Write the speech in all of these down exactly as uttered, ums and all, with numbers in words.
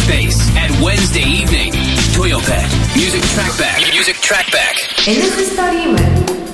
Space at Wednesday evening. Toyopet Music Trackback. Music Trackback. N ストリーム。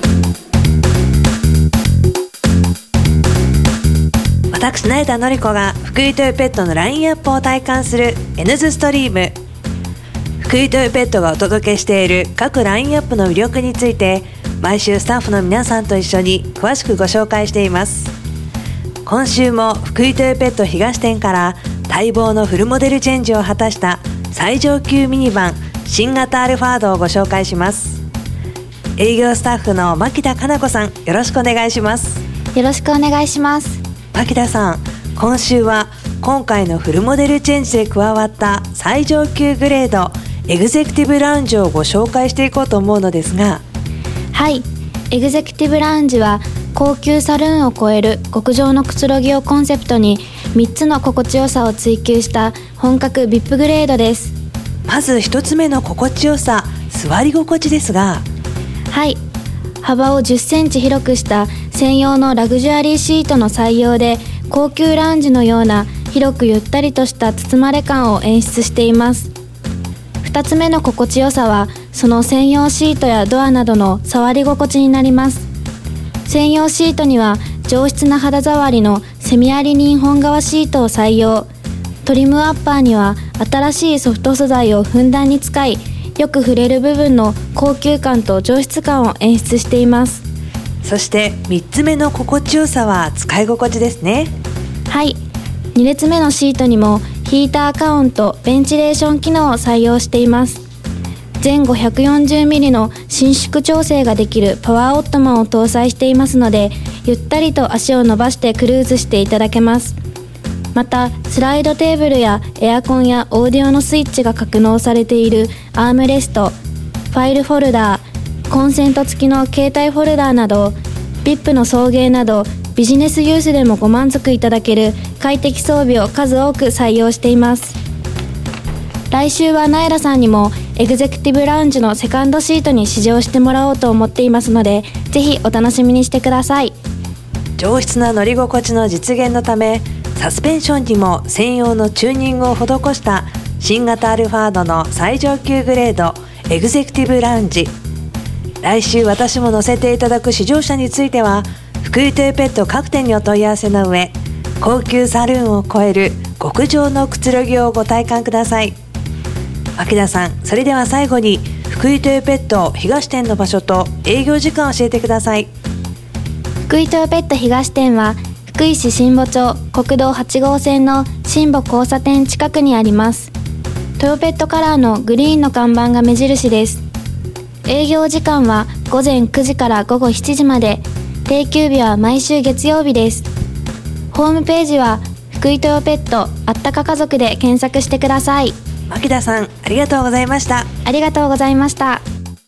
私成田のり子が福井トヨペットのラインアップを体感する N ストリーム。福井トヨペットがお届けしている各ラインアップの魅力について毎週スタッフの皆さんと一緒に詳しくご紹介しています。今週も福井トヨペット東店から待望のフルモデルチェンジを果たした最上級ミニバン新型アルファードをご紹介します。営業スタッフの牧田かな子さん、よろしくお願いします。 よろしくお願いします。 牧田さん、今週は今回のフルモデルチェンジで加わった最上級グレードエグゼクティブラウンジをご紹介していこうと思うのですが。 はい、エグゼクティブラウンジは高級サルーンを超える極上のくつろぎをコンセプトにみっつの心地よさを追求した本格 ブイアイピー グレードです。 まずひとつめの心地よさ、座り心地ですが。 はい、幅をじゅっセンチ広くした専用のラグジュアリーシートの採用で高級ラウンジのような広くゆったりとした包まれ感を演出しています。ふたつめの心地よさはその専用シートやドアなどの触り心地になります。専用シートには上質な肌触りのセミアリニン本革シートを採用。トリムアッパーには新しいソフト素材をふんだんに使い、よく触れる部分の高級感と上質感を演出しています。 そしてみっつめの心地よさは使い心地ですね。 はい、に列目のシートにもヒーター加温とベンチレーション機能を採用しています。前後 ひゃくよんじゅうミリ の伸縮調整ができるパワーオットマンを搭載していますので、ゆったりと足を伸ばしてクルーズしていただけます。またスライドテーブルやエアコンやオーディオのスイッチが格納されているアームレスト、ファイルフォルダー、コンセント付きの携帯フォルダーなど ブイアイピー の送迎などビジネスユースでもご満足いただける快適装備を数多く採用しています。来週はナイラさんにもエグゼクティブラウンジのセカンドシートに試乗してもらおうと思っていますので、ぜひお楽しみにしてください。 上質な乗り心地の実現のためサスペンションにも専用のチューニングを施した新型アルファードの最上級グレードエグゼクティブラウンジ。来週私も乗せていただく試乗車については福井トヨペット各店にお問い合わせの上、高級サルーンを超える極上のくつろぎをご体感ください。牧田さん、それでは最後に福井トヨペット東店の場所と営業時間を教えてください。 福井トヨペット東店は福井市新保町国道はち号線の新保交差点近くにあります。トヨペットカラーのグリーンの看板が目印です。営業時間は午前くじから午後しちじまで、定休日は毎週月曜日です。ホームページは福井トヨペットあったか家族で検索してください。 牧田さん、ありがとうございました。 ありがとうございました。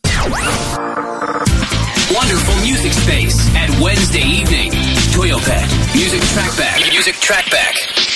Wonderful music space at Wednesday evening. Toyopet Music Trackback. Music Trackback.